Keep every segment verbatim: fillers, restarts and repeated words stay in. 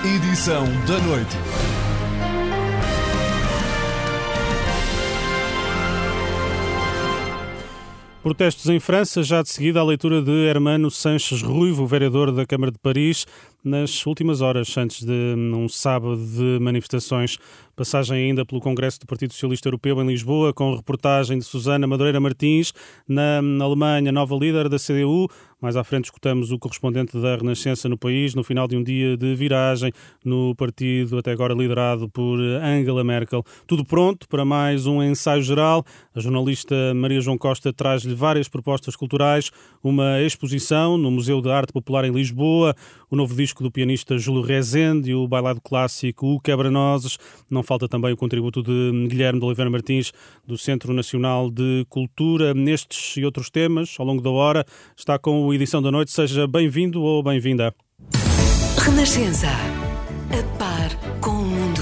Edição da noite. Protestos em França, já de seguida a leitura de Hermano Sanches Ruivo, vereador da Câmara de Paris, nas últimas horas, antes de um sábado de manifestações. Passagem ainda pelo Congresso do Partido Socialista Europeu em Lisboa, com reportagem de Susana Madureira Martins. Na Alemanha, nova líder da C D U. Mais à frente escutamos o correspondente da Renascença no país, no final de um dia de viragem no partido, até agora liderado por Angela Merkel. Tudo pronto para mais um ensaio geral. A jornalista Maria João Costa traz-lhe várias propostas culturais, uma exposição no Museu de Arte Popular em Lisboa, o novo disco do pianista Júlio Rezende e o bailado clássico O Quebra-Nozes. Não falta também o contributo de Guilherme de Oliveira Martins, do Centro Nacional de Cultura. Nestes e outros temas, ao longo da hora, está com a edição da noite. Seja bem-vindo ou bem-vinda. Renascença. A par com o mundo.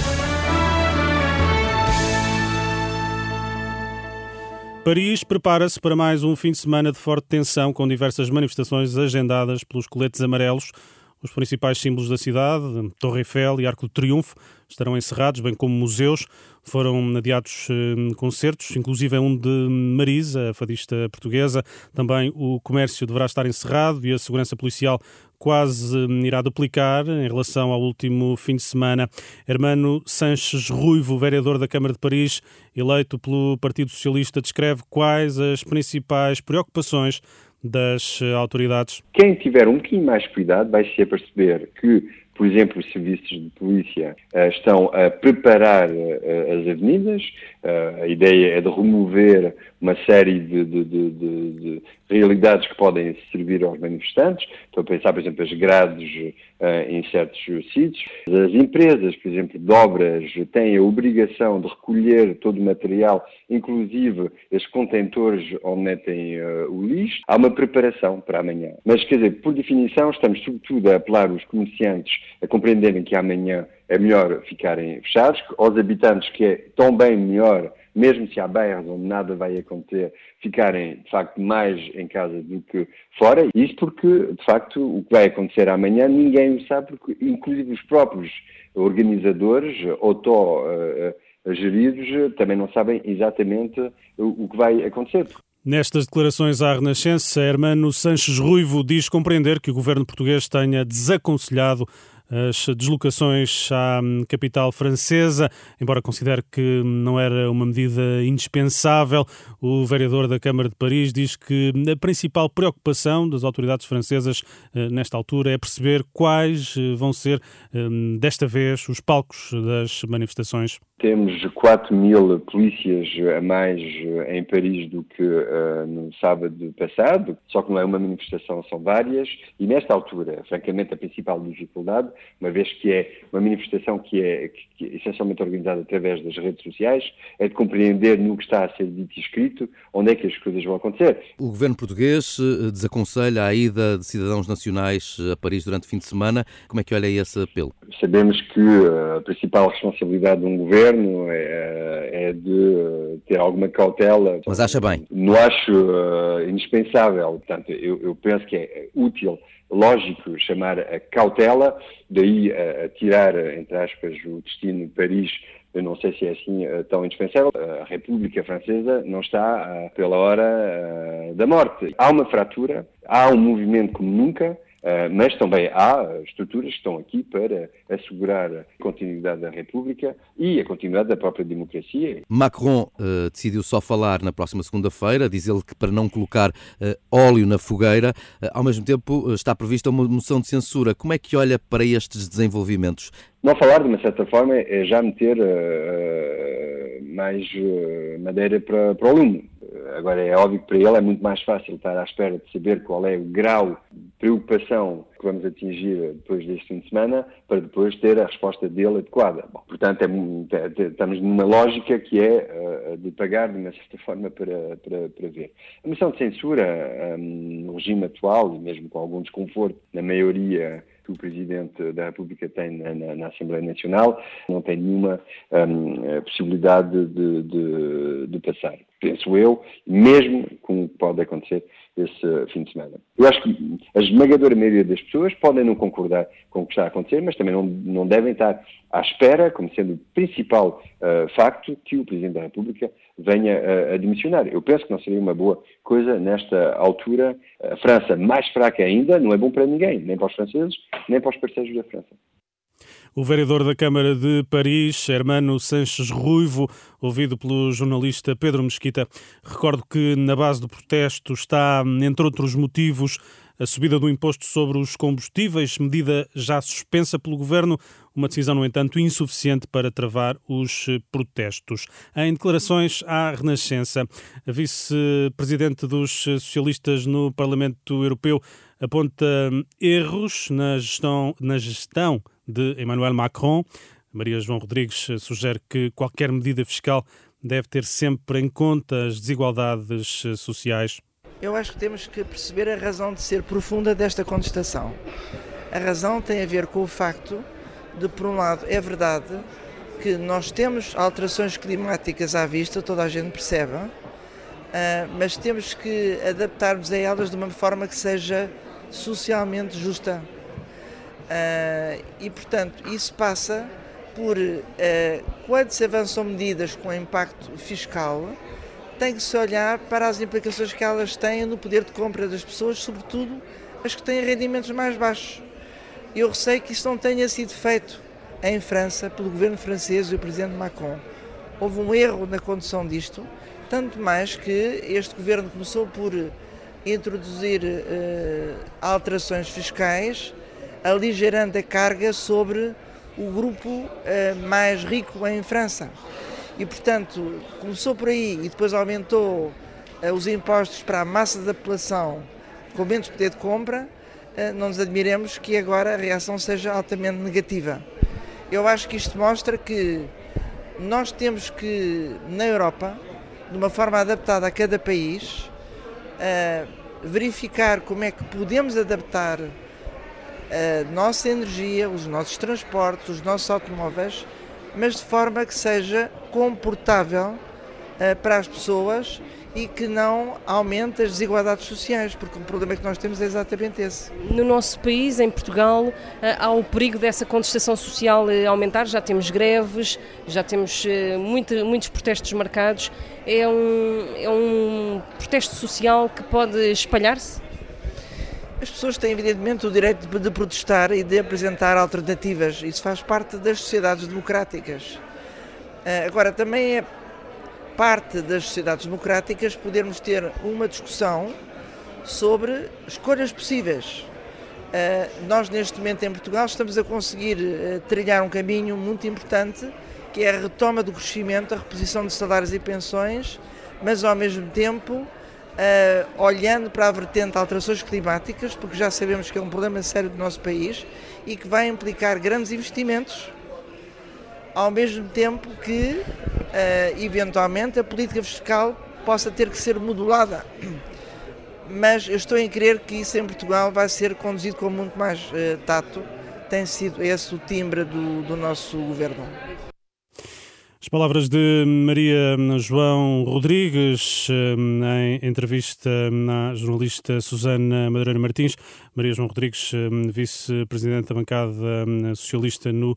Paris prepara-se para mais um fim de semana de forte tensão, com diversas manifestações agendadas pelos coletes amarelos. Os principais símbolos da cidade, Torre Eiffel e Arco do Triunfo, estarão encerrados, bem como museus. Foram adiados eh, concertos, inclusive um de Marisa, a fadista portuguesa. Também o comércio deverá estar encerrado e a segurança policial quase eh, irá duplicar em relação ao último fim de semana. Hermano Sanches Ruivo, vereador da Câmara de Paris, eleito pelo Partido Socialista, descreve quais as principais preocupações das autoridades. Quem tiver um bocadinho mais cuidado vai se aperceber que, por exemplo, os serviços de polícia uh, estão a preparar uh, as avenidas. Uh, a ideia é de remover uma série de, de, de, de, de realidades que podem servir aos manifestantes. Estou a pensar, por exemplo, as grades uh, em certos sítios. As empresas, por exemplo, de obras, têm a obrigação de recolher todo o material, inclusive os contentores onde metem uh, o lixo. Há uma preparação para amanhã. Mas, quer dizer, por definição, estamos sobretudo a apelar os comerciantes a compreenderem que amanhã é melhor ficarem fechados, aos habitantes que é tão bem melhor, mesmo se há bairros onde nada vai acontecer, ficarem, de facto, mais em casa do que fora. Isso porque, de facto, o que vai acontecer amanhã ninguém o sabe, porque inclusive os próprios organizadores, auto-geridos, também não sabem exatamente o que vai acontecer. Nestas declarações à Renascença, Hermano Sanches Ruivo diz compreender que o governo português tenha desaconselhado as deslocações à capital francesa, embora considere que não era uma medida indispensável. O vereador da Câmara de Paris diz que a principal preocupação das autoridades francesas nesta altura é perceber quais vão ser, desta vez, os palcos das manifestações. Temos quatro mil polícias a mais em Paris do que uh, no sábado passado, só que não é uma manifestação, são várias, e nesta altura, francamente, a principal dificuldade, uma vez que é uma manifestação que é, que é essencialmente organizada através das redes sociais, é de compreender no que está a ser dito e escrito, onde é que as coisas vão acontecer. O governo português desaconselha a ida de cidadãos nacionais a Paris durante o fim de semana. Como é que olha esse apelo? Sabemos que a principal responsabilidade de um governo é, é de ter alguma cautela. Mas acha bem? Não acho uh, indispensável. Portanto, eu, eu penso que é útil, lógico, chamar a cautela, daí a, a tirar, entre aspas, o destino de Paris. Eu não sei se é assim uh, tão indispensável. A República Francesa não está uh, pela hora uh, da morte. Há uma fratura, há um movimento como nunca, Uh, mas também há estruturas que estão aqui para assegurar a continuidade da República e a continuidade da própria democracia. Macron uh, decidiu só falar na próxima segunda-feira, diz ele que para não colocar uh, óleo na fogueira. Uh, ao mesmo tempo uh, está prevista uma moção de censura. Como é que olha para estes desenvolvimentos? Não falar, de uma certa forma, é já meter uh, uh, mais uh, madeira para, para o lume. Agora, é óbvio que para ele é muito mais fácil estar à espera de saber qual é o grau de preocupação que vamos atingir depois deste fim de semana, para depois ter a resposta dele adequada. Bom, portanto, é, é, estamos numa lógica que é uh, de pagar, de uma certa forma, para, para, para ver. A moção de censura, um, no regime atual, e mesmo com algum desconforto na maioria que o Presidente da República tem na, na, na Assembleia Nacional, não tem nenhuma um, possibilidade de, de, de passar. Penso eu, mesmo como pode acontecer, esse fim de semana. Eu acho que a esmagadora maioria das pessoas podem não concordar com o que está a acontecer, mas também não, não devem estar à espera, como sendo o principal uh, facto, que o Presidente da República venha uh, a demissionar. Eu penso que não seria uma boa coisa nesta altura. A França, mais fraca ainda, não é bom para ninguém, nem para os franceses, nem para os parceiros da França. O vereador da Câmara de Paris, Hermano Sanches Ruivo, ouvido pelo jornalista Pedro Mesquita. Recordo que na base do protesto está, entre outros motivos, a subida do imposto sobre os combustíveis, medida já suspensa pelo Governo, uma decisão, no entanto, insuficiente para travar os protestos. Em declarações à Renascença, a vice-presidente dos socialistas no Parlamento Europeu aponta erros na gestão, na gestão de Emmanuel Macron. Maria João Rodrigues sugere que qualquer medida fiscal deve ter sempre em conta as desigualdades sociais. Eu acho que temos que perceber a razão de ser profunda desta contestação. A razão tem a ver com o facto de, por um lado, é verdade que nós temos alterações climáticas à vista, toda a gente percebe, mas temos que adaptar-nos a elas de uma forma que seja socialmente justa. E, portanto, isso passa por, quando se avançam medidas com impacto fiscal, tem que se olhar para as implicações que elas têm no poder de compra das pessoas, sobretudo as que têm rendimentos mais baixos. Eu receio que isso não tenha sido feito em França pelo governo francês e o presidente Macron. Houve um erro na condução disto, tanto mais que este governo começou por introduzir uh, alterações fiscais, aligerando a carga sobre o grupo uh, mais rico em França. E, portanto, começou por aí e depois aumentou uh, os impostos para a massa da população com menos poder de compra. Uh, não nos admiremos que agora a reação seja altamente negativa. Eu acho que isto mostra que nós temos que, na Europa, de uma forma adaptada a cada país, uh, verificar como é que podemos adaptar a nossa energia, os nossos transportes, os nossos automóveis, mas de forma que seja confortável uh, para as pessoas e que não aumente as desigualdades sociais, porque o problema que nós temos é exatamente esse. No nosso país, em Portugal, uh, há o perigo dessa contestação social uh, aumentar, já temos greves, já temos uh, muito, muitos protestos marcados. É um, é um protesto social que pode espalhar-se? As pessoas têm, evidentemente, o direito de, de protestar e de apresentar alternativas. Isso faz parte das sociedades democráticas. Uh, agora, também é parte das sociedades democráticas podermos ter uma discussão sobre escolhas possíveis. Uh, nós, neste momento, em Portugal, estamos a conseguir uh, trilhar um caminho muito importante, que é a retoma do crescimento, a reposição de salários e pensões, mas, ao mesmo tempo, Uh, olhando para a vertente de alterações climáticas, porque já sabemos que é um problema sério do nosso país e que vai implicar grandes investimentos, ao mesmo tempo que, uh, eventualmente, a política fiscal possa ter que ser modulada. Mas eu estou em crer que isso em Portugal vai ser conduzido com muito mais uh, tato. Tem sido esse o timbre do, do nosso governo. As palavras de Maria João Rodrigues em entrevista à jornalista Susana Madureira Martins. Maria João Rodrigues, vice-presidente da bancada socialista no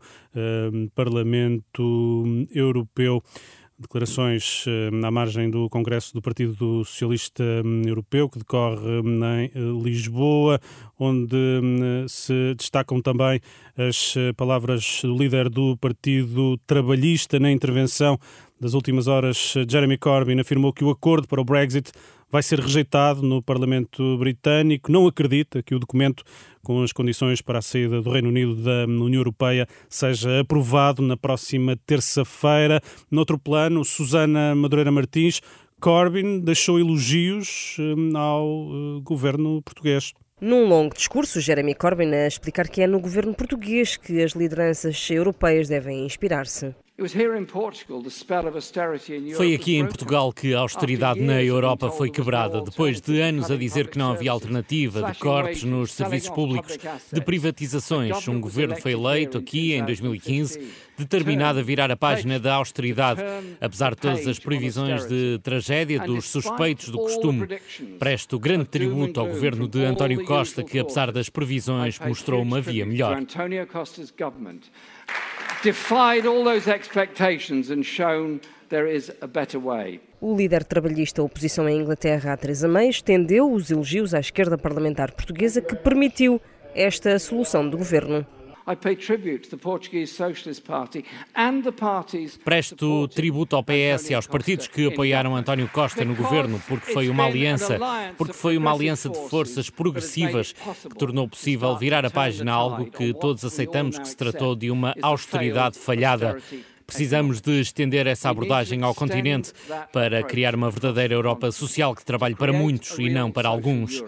Parlamento Europeu. Declarações à margem do Congresso do Partido Socialista Europeu, que decorre em Lisboa, onde se destacam também as palavras do líder do Partido Trabalhista. Na intervenção das últimas horas, Jeremy Corbyn afirmou que o acordo para o Brexit vai ser rejeitado no Parlamento Britânico. Não acredita que o documento com as condições para a saída do Reino Unido da União Europeia seja aprovado na próxima terça-feira. Noutro plano, Susana Madureira Martins, Corbyn deixou elogios ao governo português. Num longo discurso, Jeremy Corbyn a explicar que é no governo português que as lideranças europeias devem inspirar-se. Foi aqui em Portugal que a austeridade na Europa foi quebrada, depois de anos a dizer que não havia alternativa, de cortes nos serviços públicos, de privatizações. Um governo foi eleito aqui em dois mil e quinze, determinado a virar a página da austeridade, apesar de todas as previsões de tragédia dos suspeitos do costume. Presto grande tributo ao governo de António Costa, que apesar das previsões mostrou uma via melhor. Defied all those expectations and shown there is a better way. O líder trabalhista oposição em Inglaterra, Theresa May, estendeu os elogios à esquerda parlamentar portuguesa que permitiu esta solução do governo. Presto tributo ao P S e aos partidos que apoiaram António Costa no governo, porque foi uma aliança, porque foi uma aliança de forças progressivas que tornou possível virar a página a algo que todos aceitamos que se tratou de uma austeridade falhada. Precisamos de estender essa abordagem ao continente para criar uma verdadeira Europa social que trabalhe para muitos e não para alguns.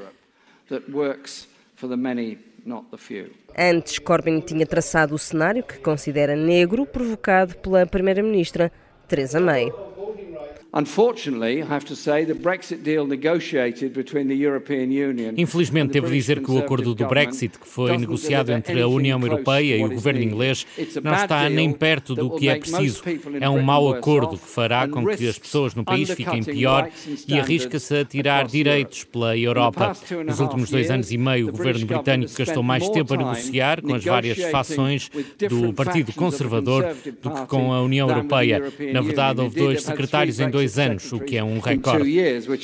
Antes, Corbyn tinha traçado o cenário que considera negro, provocado pela primeira-ministra Theresa May. Infelizmente, devo dizer que o acordo do Brexit, que foi negociado entre a União Europeia e o governo inglês, não está nem perto do que é preciso. É um mau acordo que fará com que as pessoas no país fiquem pior e arrisca-se a tirar direitos pela Europa. Nos últimos dois anos e meio, o governo britânico gastou mais tempo a negociar com as várias fações do Partido Conservador do que com a União Europeia. Na verdade, houve dois secretários em dois anos, o que é um recorde.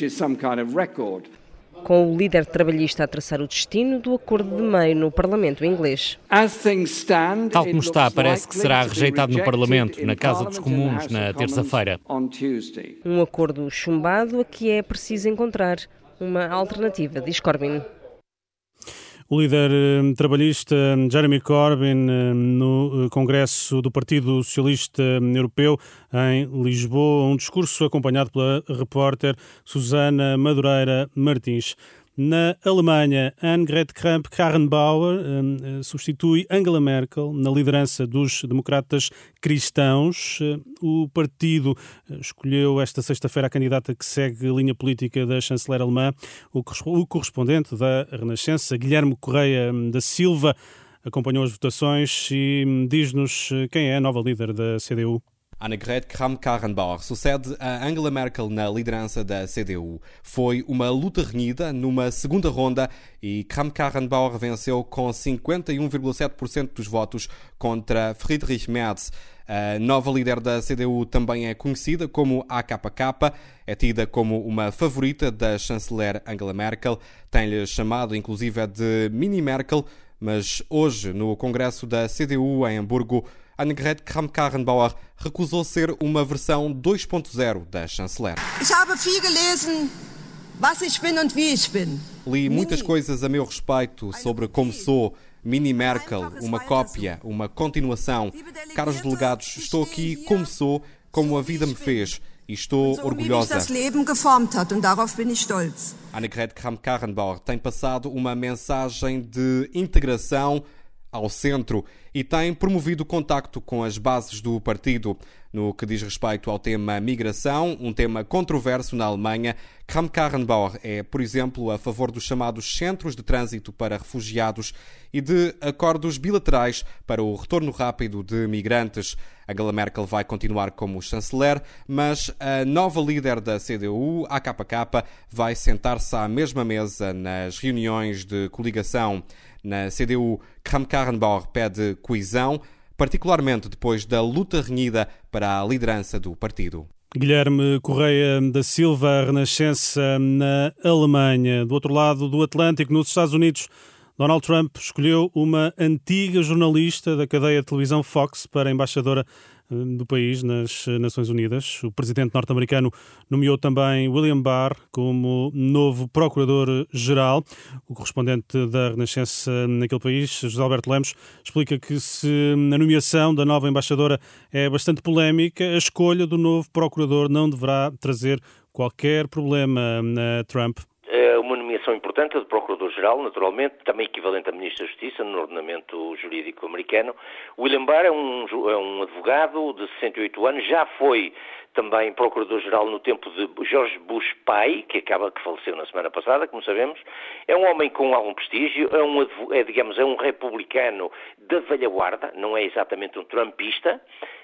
Com o líder trabalhista a traçar o destino do acordo de May no Parlamento inglês. Tal como está, parece que será rejeitado no Parlamento, na Casa dos Comuns, na terça-feira. Um acordo chumbado a que é preciso encontrar uma alternativa, diz Corbyn. O líder eh, trabalhista Jeremy Corbyn eh, no Congresso do Partido Socialista Europeu em Lisboa, um discurso acompanhado pela repórter Susana Madureira Martins. Na Alemanha, Annegret Kramp-Karrenbauer eh, substitui Angela Merkel na liderança dos democratas cristãos. Eh, o partido escolheu esta sexta-feira a candidata que segue a linha política da chanceler alemã. O, o correspondente da Renascença, Guilherme Correia da Silva, acompanhou as votações e diz-nos quem é a nova líder da C D U. Annegret Kramp-Karrenbauer sucede a Angela Merkel na liderança da C D U. Foi uma luta renhida numa segunda ronda e Kramp-Karrenbauer venceu com cinquenta e um vírgula sete por cento dos votos contra Friedrich Merz. A nova líder da C D U também é conhecida como A K K, é tida como uma favorita da chanceler Angela Merkel, tem-lhe chamado inclusive de Mini Merkel, mas hoje no congresso da C D U em Hamburgo, Annegret Kramp-Karrenbauer recusou ser uma versão dois ponto zero da chanceler. Ich habe viel gelesen, was ich bin und wie ich bin. Li muitas coisas a meu respeito sobre como sou. Mini Merkel, uma cópia, uma continuação. Caros delegados, estou aqui como sou, como a vida me fez. E estou orgulhosa. Annegret Kramp-Karrenbauer tem passado uma mensagem de integração ao centro e tem promovido o contacto com as bases do partido. No que diz respeito ao tema migração, um tema controverso na Alemanha, Kramp-Karrenbauer é, por exemplo, a favor dos chamados centros de trânsito para refugiados e de acordos bilaterais para o retorno rápido de migrantes. Angela Merkel vai continuar como chanceler, mas a nova líder da C D U, A K K, vai sentar-se à mesma mesa nas reuniões de coligação. Na C D U, Kramp-Karrenbauer pede coesão, particularmente depois da luta renhida para a liderança do partido. Guilherme Correia da Silva, Renascença na Alemanha. Do outro lado do Atlântico, nos Estados Unidos, Donald Trump escolheu uma antiga jornalista da cadeia de televisão Fox para embaixadora do país nas Nações Unidas. O presidente norte-americano nomeou também William Barr como novo procurador-geral. O correspondente da Renascença naquele país, José Alberto Lemos, explica que se a nomeação da nova embaixadora é bastante polémica, a escolha do novo procurador não deverá trazer qualquer problema a Trump. É uma nomeação nomeação importante, a de Procurador-Geral, naturalmente, também equivalente a Ministro da Justiça no ordenamento jurídico americano. William Barr é um, é um advogado de sessenta e oito anos, já foi também Procurador-Geral no tempo de George Bush pai, que acaba que faleceu na semana passada, como sabemos. É um homem com algum prestígio, é um, é, digamos, é um republicano da velha guarda, não é exatamente um trumpista,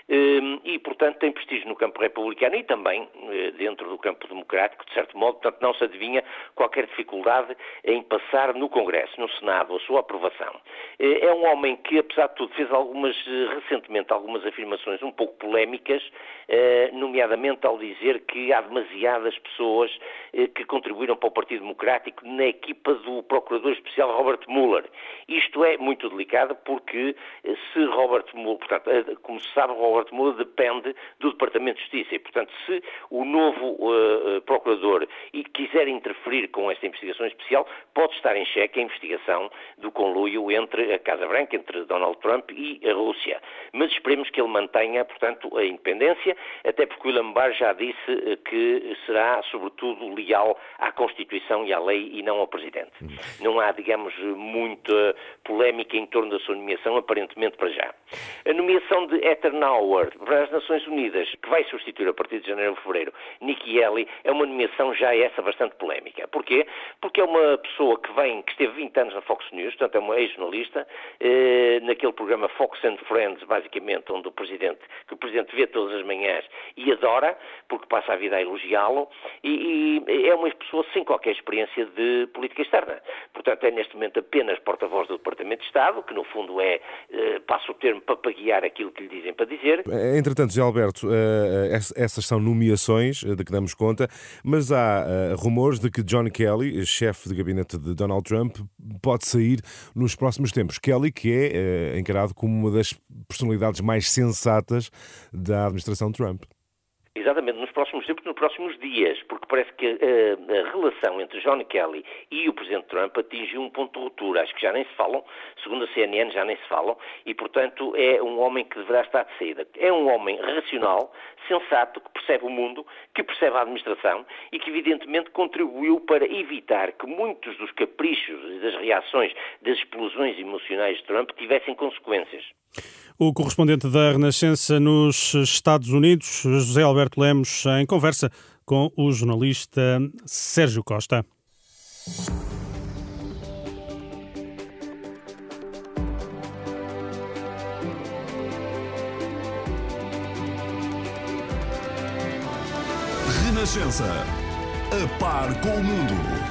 e, portanto, tem prestígio no campo republicano e também dentro do campo democrático, de certo modo, portanto, não se adivinha qualquer dificuldade em passar no Congresso, no Senado, a sua aprovação. É um homem que, apesar de tudo, fez algumas, recentemente, algumas afirmações um pouco polémicas, nomeadamente ao dizer que há demasiadas pessoas que contribuíram para o Partido Democrático na equipa do Procurador Especial Robert Mueller. Isto é muito delicado porque se Robert Mueller, portanto, como se sabe, Robert Mueller depende do Departamento de Justiça e, portanto, se o novo uh, Procurador quiser interferir com esta investigação especial, pode estar em xeque a investigação do conluio entre a Casa Branca, entre Donald Trump e a Rússia. Mas esperemos que ele mantenha, portanto, a independência, até porque William Barr já disse que será, sobretudo, leal à Constituição e à lei e não ao Presidente. Não há, digamos, muita polémica em torno da sua nomeação, aparentemente para já. A nomeação de Heather Nauert para as Nações Unidas, que vai substituir a partir de janeiro ou fevereiro Nikki Haley, é uma nomeação já essa bastante polémica. Porquê? Porque é uma pessoa que vem, que esteve vinte anos na Fox News, portanto é uma ex-jornalista, eh, naquele programa Fox and Friends, basicamente, onde o Presidente, que o Presidente vê todas as manhãs e adora, porque passa a vida a elogiá-lo, e, e é uma pessoa sem qualquer experiência de política externa. Portanto, é neste momento apenas porta-voz do Departamento de Estado, que no fundo é, eh, passa o termo, papaguear aquilo que lhe dizem para dizer. Entretanto, José Alberto, essas são nomeações de que damos conta, mas há rumores de que John Kelly, chefe de gabinete de Donald Trump, pode sair nos próximos tempos. Kelly, que é encarado como uma das personalidades mais sensatas da administração Trump. Exatamente, nos próximos tempos, nos próximos dias, porque parece que a, a relação entre John Kelly e o Presidente Trump atingiu um ponto de ruptura. Acho que já nem se falam, segundo a C N N já nem se falam, e portanto é um homem que deverá estar de saída. É um homem racional, sensato, que percebe o mundo, que percebe a administração e que evidentemente contribuiu para evitar que muitos dos caprichos e das reações, das explosões emocionais de Trump tivessem consequências. O correspondente da Renascença nos Estados Unidos, José Alberto Lemos, em conversa com o jornalista Sérgio Costa. Renascença, a par com o mundo.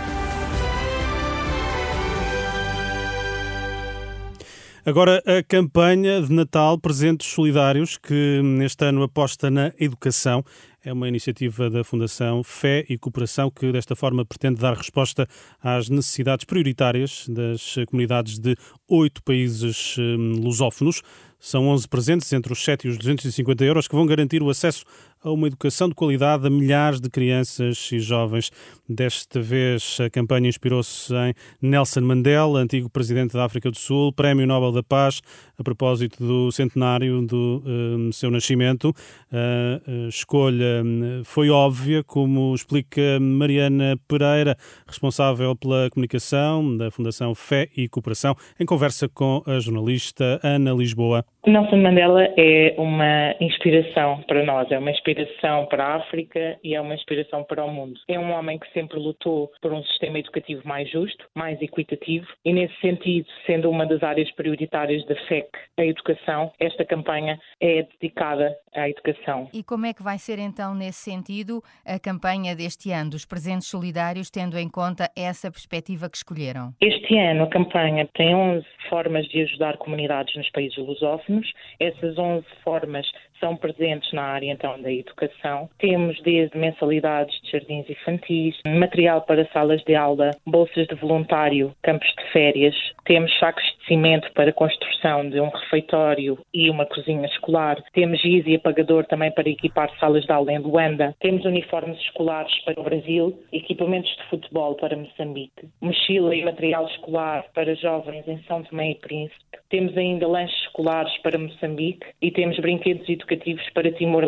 Agora, a campanha de Natal Presentes Solidários, que neste ano aposta na educação, é uma iniciativa da Fundação Fé e Cooperação que, desta forma, pretende dar resposta às necessidades prioritárias das comunidades de oito países lusófonos. São onze presentes, entre os sete e os duzentos e cinquenta euros, que vão garantir o acesso a uma educação de qualidade a milhares de crianças e jovens. Desta vez, a campanha inspirou-se em Nelson Mandela, antigo presidente da África do Sul, Prémio Nobel da Paz, a propósito do centenário do um, seu nascimento. A escolha foi óbvia, como explica Mariana Pereira, responsável pela comunicação da Fundação Fé e Cooperação, em conversa com a jornalista Ana Lisboa. Nelson Mandela é uma inspiração para nós, é uma inspiração para a África e é uma inspiração para o mundo. É um homem que sempre lutou por um sistema educativo mais justo, mais equitativo e, nesse sentido, sendo uma das áreas prioritárias da F E C, a educação, esta campanha é dedicada à educação. E como é que vai ser então, nesse sentido, a campanha deste ano dos presentes solidários, tendo em conta essa perspectiva que escolheram? Este ano a campanha tem onze formas de ajudar comunidades nos países lusófonos. Essas onze formas são presentes na área então da educação. Temos desde mensalidades de jardins infantis, material para salas de aula, bolsas de voluntário, campos de férias. Temos sacos de cimento para a construção de um refeitório e uma cozinha escolar. Temos giz e apagador também para equipar salas de aula em Luanda. Temos uniformes escolares para o Brasil, equipamentos de futebol para Moçambique, mochila e material escolar para jovens em São Tomé e Príncipe. Temos ainda lanches escolares para Moçambique e temos brinquedos educativos para Timor-Leste.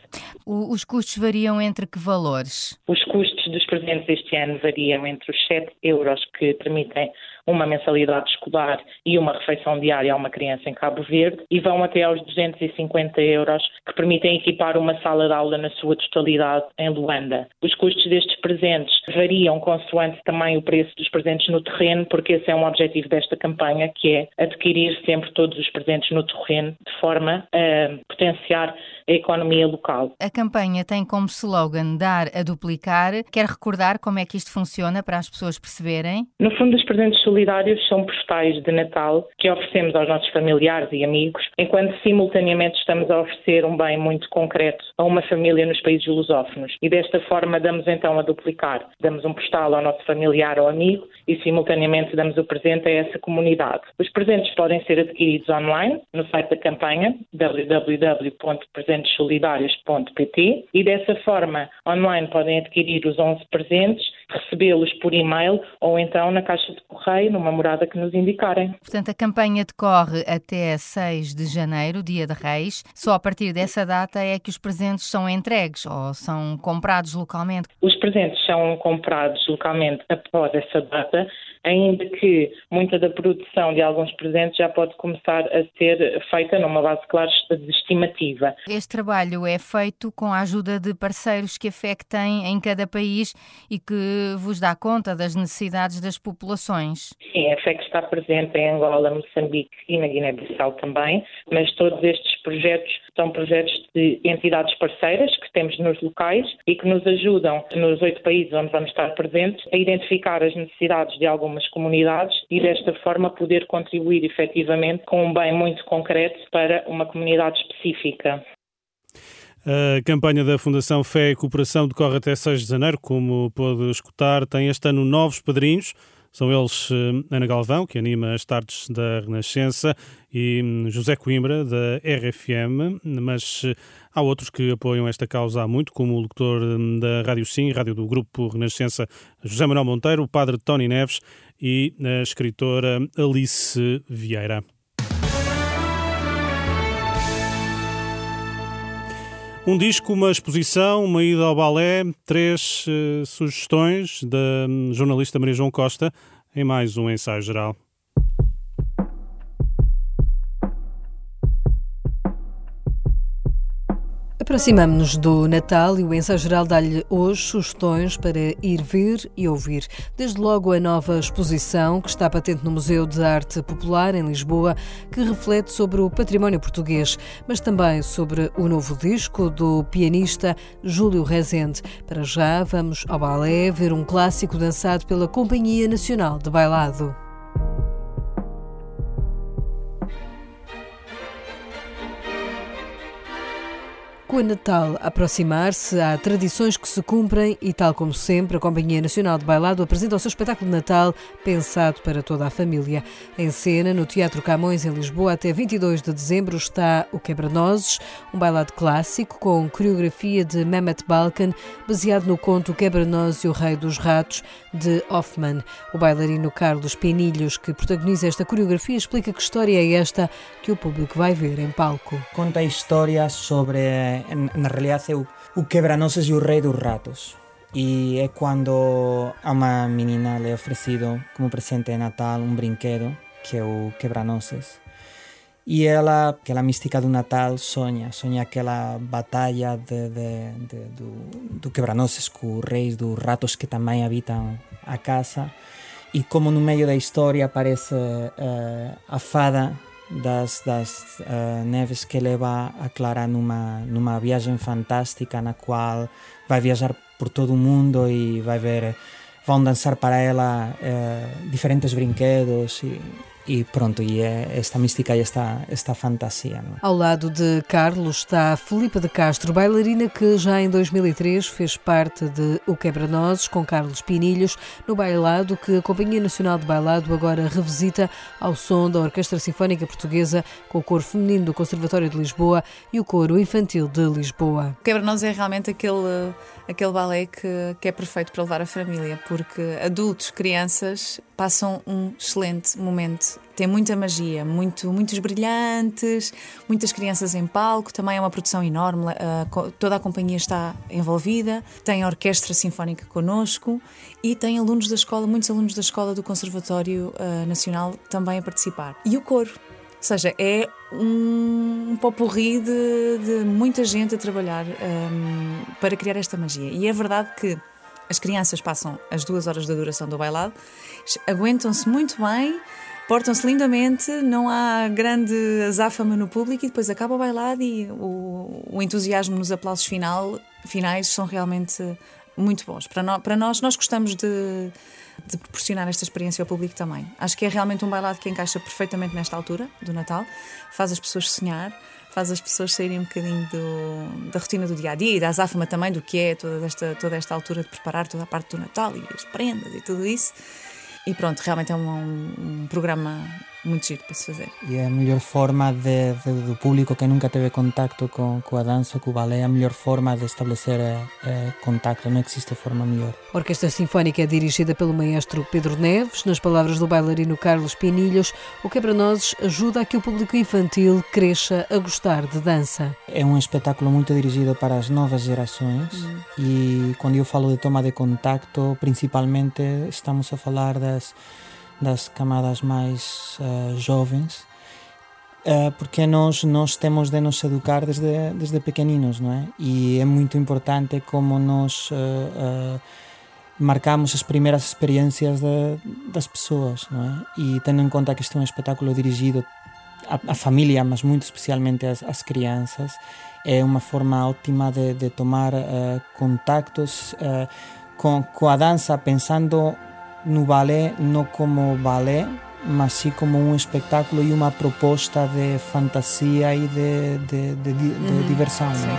O, os custos variam entre que valores? Os custos dos presentes este ano variam entre os sete euros que permitem uma mensalidade escolar e uma refeição diária a uma criança em Cabo Verde e vão até aos duzentos e cinquenta euros que permitem equipar uma sala de aula na sua totalidade em Luanda. Os custos destes presentes variam consoante também o preço dos presentes no terreno, porque esse é um objetivo desta campanha, que é adquirir sempre todos os presentes no terreno de forma a potenciar a economia local. A campanha tem como slogan dar a duplicar. Quer recordar como é que isto funciona para as pessoas perceberem? No fundo, os presentes solidários são postais de Natal que oferecemos aos nossos familiares e amigos, enquanto simultaneamente estamos a oferecer um bem muito concreto a uma família nos países lusófonos. E desta forma damos então a duplicar. Damos um postal ao nosso familiar ou amigo e simultaneamente damos o presente a essa comunidade. Os presentes podem ser adquiridos online no site da campanha w w w ponto presentes solidários ponto p t e dessa forma online podem adquirir os onze presentes, recebê-los por e-mail ou então na caixa de correio, numa morada que nos indicarem. Portanto, a campanha decorre até seis de janeiro, dia de Reis. Só a partir dessa data é que os presentes são entregues ou são comprados localmente? Os presentes são comprados localmente após essa data, ainda que muita da produção de alguns presentes já pode começar a ser feita numa base, claro, de estimativa. Este trabalho é feito com a ajuda de parceiros que a F E C tem em cada país e que vos dá conta das necessidades das populações. Sim, a F E C está presente em Angola, Moçambique e na Guiné-Bissau também, mas todos estes projetos são projetos de entidades parceiras que temos nos locais e que nos ajudam, nos oito países onde vamos estar presentes, a identificar as necessidades de algumas comunidades e desta forma poder contribuir efetivamente com um bem muito concreto para uma comunidade específica. A campanha da Fundação Fé e Cooperação decorre até seis de janeiro, como pôde escutar. Tem este ano novos padrinhos. São eles Ana Galvão, que anima as tardes da Renascença, e José Coimbra, da R F M, mas há outros que apoiam esta causa há muito, como o locutor da Rádio Sim, rádio do Grupo Renascença, José Manuel Monteiro, o padre Tony Neves e a escritora Alice Vieira. Um disco, uma exposição, uma ida ao balé, três uh, sugestões da jornalista Maria João Costa em mais um ensaio geral. Aproximamo-nos do Natal e o ensaio geral dá-lhe hoje sugestões para ir ver e ouvir. Desde logo a nova exposição que está patente no Museu de Arte Popular em Lisboa, que reflete sobre o património português, mas também sobre o novo disco do pianista Júlio Rezende. Para já vamos ao balé ver um clássico dançado pela Companhia Nacional de Bailado. Com o Natal a aproximar-se, há tradições que se cumprem e, tal como sempre, a Companhia Nacional de Bailado apresenta o seu espetáculo de Natal pensado para toda a família. Em cena, no Teatro Camões, em Lisboa, até vinte e dois de dezembro, está o Quebra-Nozes, um bailado clássico com coreografia de Mehmet Balkan, baseado no conto Quebra-Nozes e o Rei dos Ratos, de Hoffmann. O bailarino Carlos Pinilhos, que protagoniza esta coreografia, explica que história é esta que o público vai ver em palco. Conta a história sobre... Na realidade é o, o Quebra-Nozes e o Rei dos Ratos. E é quando a uma menina lhe é oferecido como presente de Natal um brinquedo, que é o Quebra-Nozes. E ela, aquela mística do Natal, sonha, sonha aquela batalha de, de, de, do, do Quebra-Nozes com os reis dos ratos que também habitam a casa. E como no meio da história aparece uh, a fada das, das uh, neves que leva a Clara numa, numa viagem fantástica na qual vai viajar por todo o mundo e vai ver, vão dançar para ela uh, diferentes brinquedos e, e pronto, e é esta mística e esta, esta fantasia. Não? Ao lado de Carlos está Filipa de Castro, bailarina que já em dois mil e três fez parte de O Quebra-Nozes com Carlos Pinilhos, no bailado que a Companhia Nacional de Bailado agora revisita ao som da Orquestra Sinfónica Portuguesa, com o coro feminino do Conservatório de Lisboa e o coro infantil de Lisboa. O Quebra-Nozes é realmente aquele, aquele balé que, que é perfeito para levar a família, porque adultos, crianças, passam um excelente momento tem muita magia, muito, muitos brilhantes, muitas crianças em palco, também é uma produção enorme, uh, toda a companhia está envolvida, tem a orquestra sinfónica connosco e tem alunos da escola, muitos alunos da escola do Conservatório uh, Nacional também a participar. E o coro, ou seja, é um, um popurrí de, de muita gente a trabalhar um, para criar esta magia. E é verdade que as crianças passam as duas horas da duração do bailado, aguentam-se muito bem, portam-se lindamente, não há grande azáfama no público e depois acaba o bailado e o, o entusiasmo nos aplausos final, finais são realmente muito bons. Para, no, para nós, nós gostamos de, de proporcionar esta experiência ao público também. Acho que é realmente um bailado que encaixa perfeitamente nesta altura do Natal, faz as pessoas sonhar, faz as pessoas saírem um bocadinho do, da rotina do dia-a-dia e da azáfama também do que é toda esta, toda esta altura de preparar toda a parte do Natal e as prendas e tudo isso. E pronto, realmente é um, um, um programa muito giro para se fazer. E é a melhor forma de, de, do público que nunca teve contacto com, com a dança, com o balé, a melhor forma de estabelecer é, é contacto, não existe forma melhor. A Orquestra Sinfónica é dirigida pelo maestro Pedro Neves. Nas palavras do bailarino Carlos Pinilhos, o Quebra-Nozes ajuda a que o público infantil cresça a gostar de dança. É um espetáculo muito dirigido para as novas gerações hum. e quando eu falo de toma de contacto, principalmente estamos a falar das das camadas mais uh, jovens, uh, porque nós, nós temos de nos educar desde, desde pequeninos, não é? E é muito importante como nós uh, uh, marcamos as primeiras experiências de, das pessoas, não é? E tendo em conta que este é um espetáculo dirigido à, à família, mas muito especialmente às, às crianças, é uma forma ótima de, de tomar uh, contactos uh, com, com a dança, pensando no balé não como balé, mas sim como um espetáculo e uma proposta de fantasia e de, de, de, de, de diversão. Né?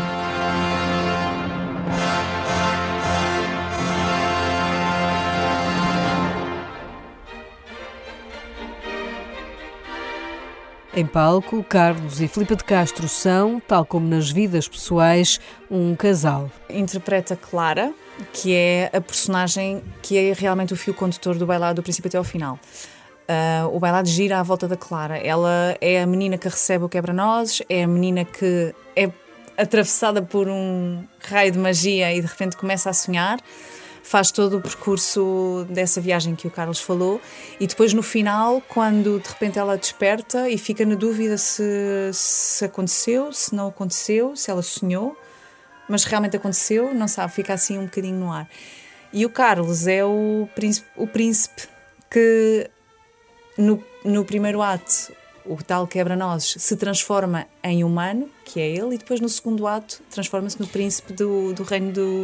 Em palco, Carlos e Filipa de Castro são, tal como nas vidas pessoais, um casal. Interpreta Clara, que é a personagem que é realmente o fio condutor do bailado do princípio até ao final. Uh, o bailado gira à volta da Clara. Ela é a menina que recebe o quebra-nozes, é a menina que é atravessada por um raio de magia e de repente começa a sonhar. Faz todo o percurso dessa viagem que o Carlos falou e depois no final, quando de repente ela desperta e fica na dúvida se, se aconteceu, se não aconteceu, se ela sonhou, mas realmente aconteceu, não sabe, fica assim um bocadinho no ar. E o Carlos é o príncipe, o príncipe que no, no primeiro ato, o tal quebra-nozes, se transforma em humano, que é ele, e depois no segundo ato transforma-se no príncipe do, do reino do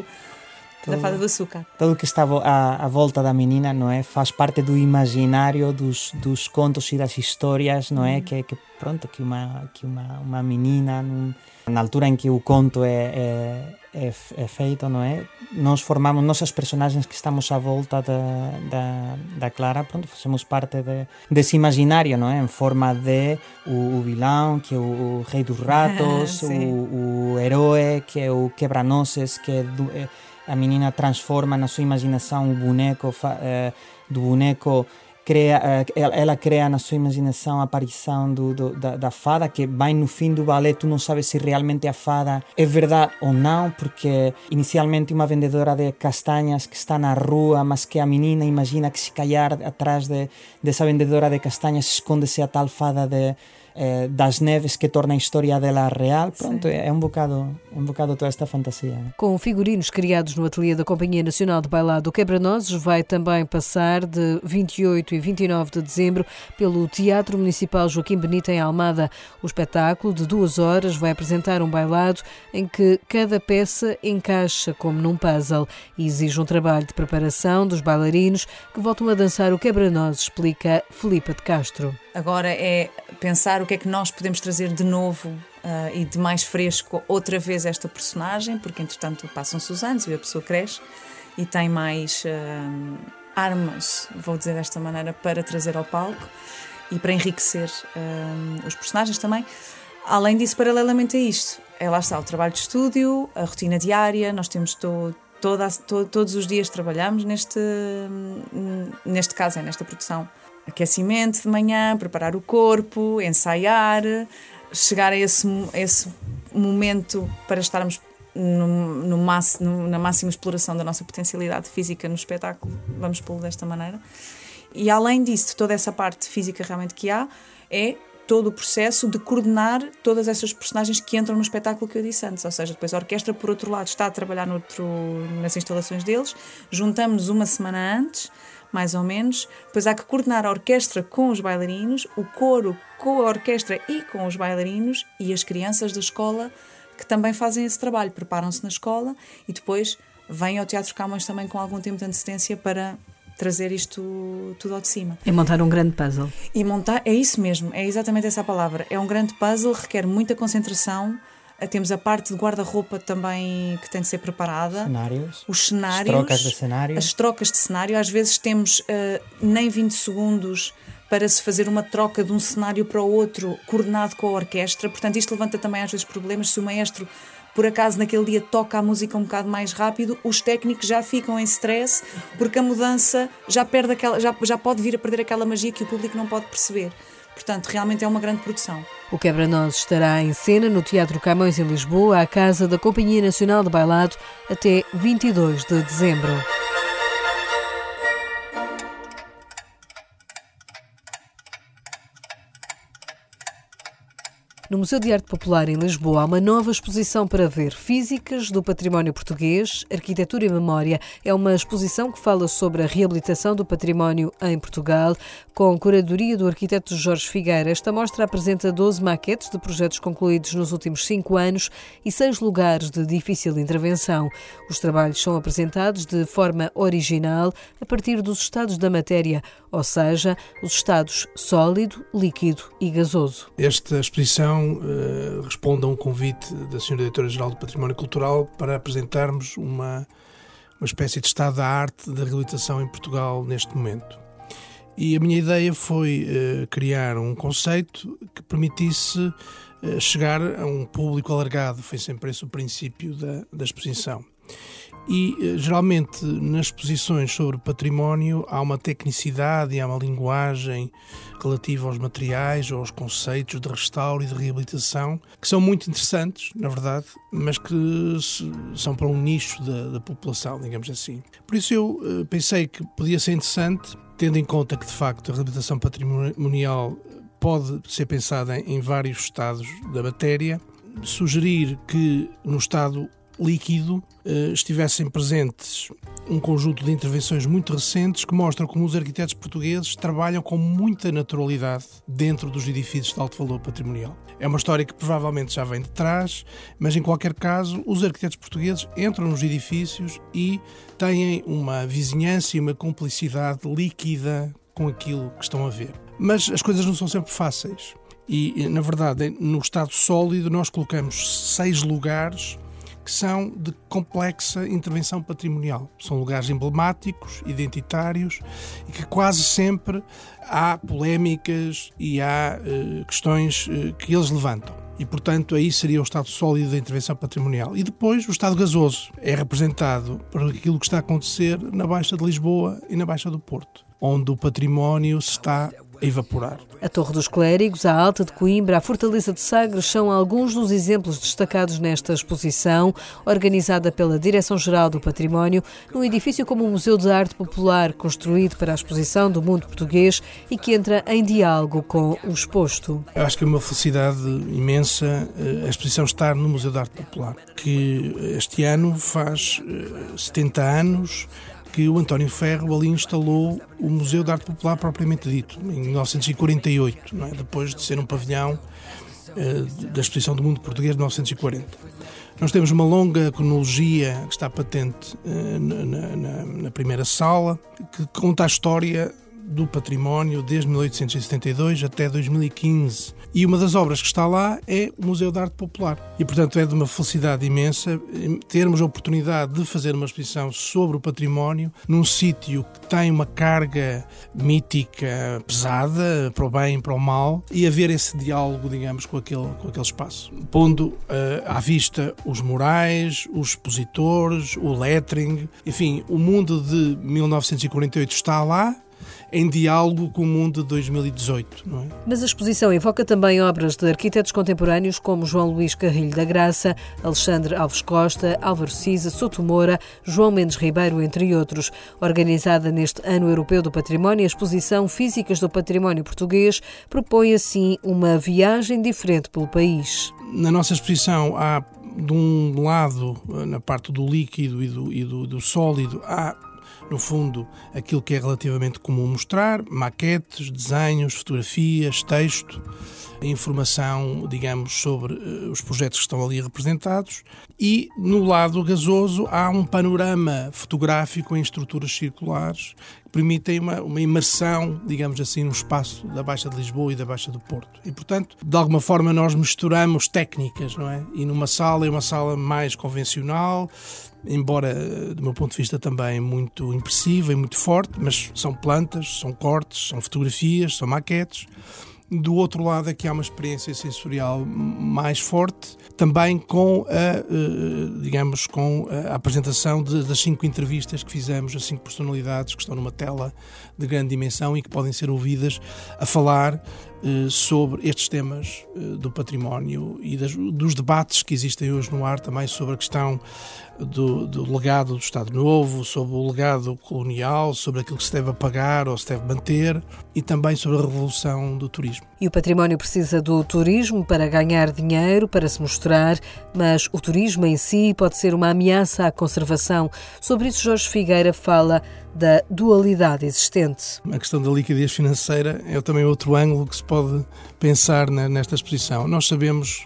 da Fada do Açúcar. Tudo o que está à, à volta da menina, não é, faz parte do imaginário dos, dos contos e das histórias, não é, que, que pronto, que uma que uma uma menina num, na altura em que o conto é, é, é, é feito, não é, nós formamos nossas personagens que estamos à volta da, da, da Clara, pronto, fazemos parte de, desse imaginário, não é, em forma de o, o vilão, que é o, o rei dos ratos, o, o herói, que é o quebra-nozes, que é, do, é a menina transforma na sua imaginação o boneco uh, do boneco, cria, uh, ela cria na sua imaginação a aparição do, do, da, da fada, que vai no fim do balé, tu não sabes se realmente a fada é verdade ou não, porque inicialmente uma vendedora de castanhas que está na rua, mas que a menina imagina que se calhar atrás de, dessa vendedora de castanhas esconde-se a tal fada de Eh, das neves que torna a história dela real. Pronto, é um bocado, é um bocado toda esta fantasia. Com figurinos criados no ateliê da Companhia Nacional de Bailado, o Quebra-Nozes vai também passar de vinte e oito e vinte e nove de dezembro pelo Teatro Municipal Joaquim Benito em Almada. O espetáculo de duas horas vai apresentar um bailado em que cada peça encaixa como num puzzle e exige um trabalho de preparação dos bailarinos que voltam a dançar o Quebra-Nozes, explica Filipa de Castro. Agora é pensar o que é que nós podemos trazer de novo uh, e de mais fresco outra vez esta personagem, porque entretanto passam-se os anos e a pessoa cresce e tem mais uh, armas, vou dizer desta maneira, para trazer ao palco e para enriquecer uh, os personagens também. Além disso, paralelamente a isto, é lá está o trabalho de estúdio, a rotina diária, nós temos to, toda, to, todos os dias trabalhamos neste, neste caso, é nesta produção. aquecimento de manhã, preparar o corpo, ensaiar, chegar a esse, a esse momento para estarmos no, no máximo, na máxima exploração da nossa potencialidade física no espetáculo, vamos pô-lo desta maneira. E além disso, toda essa parte física realmente que há, é todo o processo de coordenar todas essas personagens que entram no espetáculo que eu disse antes. Ou seja, depois a orquestra, por outro lado, está a trabalhar noutro, nas instalações deles, juntamos-nos uma semana antes, mais ou menos, depois há que coordenar a orquestra com os bailarinos, o coro com a orquestra e com os bailarinos e as crianças da escola que também fazem esse trabalho, preparam-se na escola e depois vêm ao Teatro Camões também com algum tempo de antecedência para trazer isto tudo ao de cima. E montar um grande puzzle. E montar, é isso mesmo, é exatamente essa a palavra. É um grande puzzle, requer muita concentração. Temos a parte de guarda-roupa também que tem de ser preparada. Cenários. Os cenários. As trocas de cenário. As trocas de cenário. Às vezes temos uh, nem vinte segundos para se fazer uma troca de um cenário para o outro, coordenado com a orquestra. Portanto, isto levanta também às vezes problemas. Se o maestro, por acaso, naquele dia toca a música um bocado mais rápido, os técnicos já ficam em stress, porque a mudança já, perde aquela, já, já pode vir a perder aquela magia que o público não pode perceber. Portanto, realmente é uma grande produção. O Quebra-Nozes estará em cena no Teatro Camões, em Lisboa, à casa da Companhia Nacional de Bailado, até vinte e dois de dezembro. No Museu de Arte Popular em Lisboa há uma nova exposição para ver, Físicas do Património Português, Arquitetura e Memória. É uma exposição que fala sobre a reabilitação do património em Portugal, com curadoria do arquiteto Jorge Figueira. Esta mostra apresenta doze maquetes de projetos concluídos nos últimos cinco anos e seis lugares de difícil intervenção. Os trabalhos são apresentados de forma original a partir dos estados da matéria, ou seja, os estados sólido, líquido e gasoso. Esta exposição uh, responde a um convite da senhora Diretora-Geral do Património Cultural para apresentarmos uma, uma espécie de estado da arte da reabilitação em Portugal neste momento. E a minha ideia foi uh, criar um conceito que permitisse uh, chegar a um público alargado. Foi sempre esse o princípio da, da exposição. E, geralmente, nas exposições sobre património há uma tecnicidade e há uma linguagem relativa aos materiais, aos conceitos de restauro e de reabilitação, que são muito interessantes, na verdade, mas que são para um nicho da, da população, digamos assim. Por isso eu pensei que podia ser interessante, tendo em conta que, de facto, a reabilitação patrimonial pode ser pensada em vários estados da matéria, sugerir que no estado líquido estivessem presentes um conjunto de intervenções muito recentes que mostram como os arquitetos portugueses trabalham com muita naturalidade dentro dos edifícios de alto valor patrimonial. É uma história que provavelmente já vem de trás, mas em qualquer caso os arquitetos portugueses entram nos edifícios e têm uma vizinhança e uma cumplicidade líquida com aquilo que estão a ver. Mas as coisas não são sempre fáceis e, na verdade, no estado sólido nós colocamos seis lugares que são de complexa intervenção patrimonial. São lugares emblemáticos, identitários, e que quase sempre há polémicas e há uh, questões uh, que eles levantam. E, portanto, aí seria o estado sólido da intervenção patrimonial. E depois o estado gasoso é representado por aquilo que está a acontecer na Baixa de Lisboa e na Baixa do Porto, onde o património se está a evaporar. A Torre dos Clérigos, a Alta de Coimbra, a Fortaleza de Sagres são alguns dos exemplos destacados nesta exposição, organizada pela Direção-Geral do Património, num edifício como o Museu de Arte Popular, construído para a exposição do mundo português e que entra em diálogo com o exposto. Eu acho que é uma felicidade imensa a exposição estar no Museu de Arte Popular, que este ano faz setenta anos que o António Ferro ali instalou o Museu de Arte Popular propriamente dito, em mil novecentos e quarenta e oito, não é? Depois de ser um pavilhão uh, da Exposição do Mundo Português de mil novecentos e quarenta. Nós temos uma longa cronologia que está patente uh, na, na, na primeira sala, que conta a história do património desde mil oitocentos e setenta e dois até dois mil e quinze. E uma das obras que está lá é o Museu de Arte Popular. E, portanto, é de uma felicidade imensa termos a oportunidade de fazer uma exposição sobre o património num sítio que tem uma carga mítica pesada, para o bem e para o mal, e haver esse diálogo, digamos, com aquele, com aquele espaço. Pondo uh, à vista os murais, os expositores, o lettering, enfim, o mundo de mil novecentos e quarenta e oito está lá, em diálogo com o mundo de dois mil e dezoito. Não é? Mas a exposição evoca também obras de arquitetos contemporâneos como João Luís Carrilho da Graça, Alexandre Alves Costa, Álvaro Siza, Souto Moura, João Mendes Ribeiro, entre outros. Organizada neste Ano Europeu do Património, a exposição Físicas do Património Português propõe assim uma viagem diferente pelo país. Na nossa exposição há, de um lado, na parte do líquido e do, e do, do sólido, há, no fundo, aquilo que é relativamente comum mostrar, maquetes, desenhos, fotografias, texto, informação, digamos, sobre uh, os projetos que estão ali representados, e no lado gasoso há um panorama fotográfico em estruturas circulares que permitem uma, uma imersão, digamos assim, no espaço da Baixa de Lisboa e da Baixa do Porto. E, portanto, de alguma forma nós misturamos técnicas, não é? E numa sala é uma sala mais convencional, embora, do meu ponto de vista, também muito impressiva e muito forte, mas são plantas, são cortes, são fotografias, são maquetes. Do outro lado aqui há uma experiência sensorial mais forte, também com a, digamos, com a apresentação de, das cinco entrevistas que fizemos, as cinco personalidades que estão numa tela de grande dimensão e que podem ser ouvidas a falar sobre estes temas do património e das, dos debates que existem hoje no ar também sobre a questão do, do legado do Estado Novo, sobre o legado colonial, sobre aquilo que se deve apagar ou se deve manter e também sobre a revolução do turismo. E o património precisa do turismo para ganhar dinheiro, para se mostrar, mas o turismo em si pode ser uma ameaça à conservação. Sobre isso, Jorge Figueira fala da dualidade existente. A questão da liquidez financeira é também outro ângulo que se pode pensar nesta exposição. Nós sabemos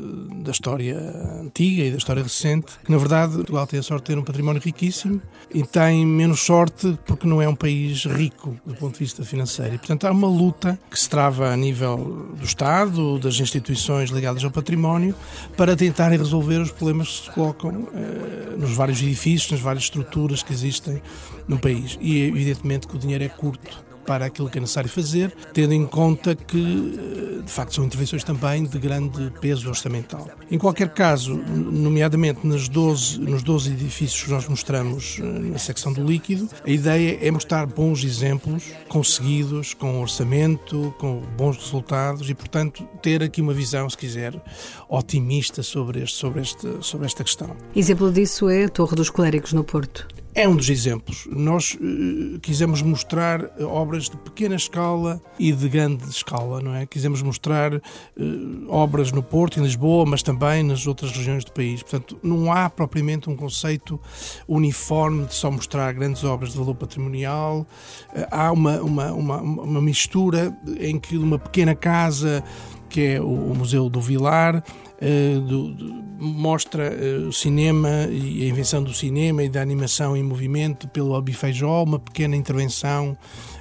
da história antiga e da história recente que, na verdade, Portugal tem a sorte de ter um património riquíssimo e tem menos sorte porque não é um país rico do ponto de vista financeiro. E, portanto, há uma luta que se trava a nível do Estado, das instituições ligadas ao património, para tentarem resolver os problemas que se colocam eh, nos vários edifícios, nas várias estruturas que existem no país. E evidentemente que o dinheiro é curto para aquilo que é necessário fazer, tendo em conta que, de facto, são intervenções também de grande peso orçamental. Em qualquer caso, nomeadamente nos doze, nos doze edifícios que nós mostramos na secção do líquido, a ideia é mostrar bons exemplos conseguidos, com orçamento, com bons resultados e, portanto, ter aqui uma visão, se quiser, otimista sobre, este, sobre, este, sobre esta questão. Exemplo disso é a Torre dos Clérigos no Porto. É um dos exemplos. Nós uh, quisemos mostrar obras de pequena escala e de grande escala, não é? Quisemos mostrar uh, obras no Porto, em Lisboa, mas também nas outras regiões do país. Portanto, não há propriamente um conceito uniforme de só mostrar grandes obras de valor patrimonial. Uh, há uma, uma, uma, uma mistura em que uma pequena casa, que é o Museu do Vilar, Uh, do, do, mostra uh, o cinema e a invenção do cinema e da animação em movimento pelo Albi Feijó, uma pequena intervenção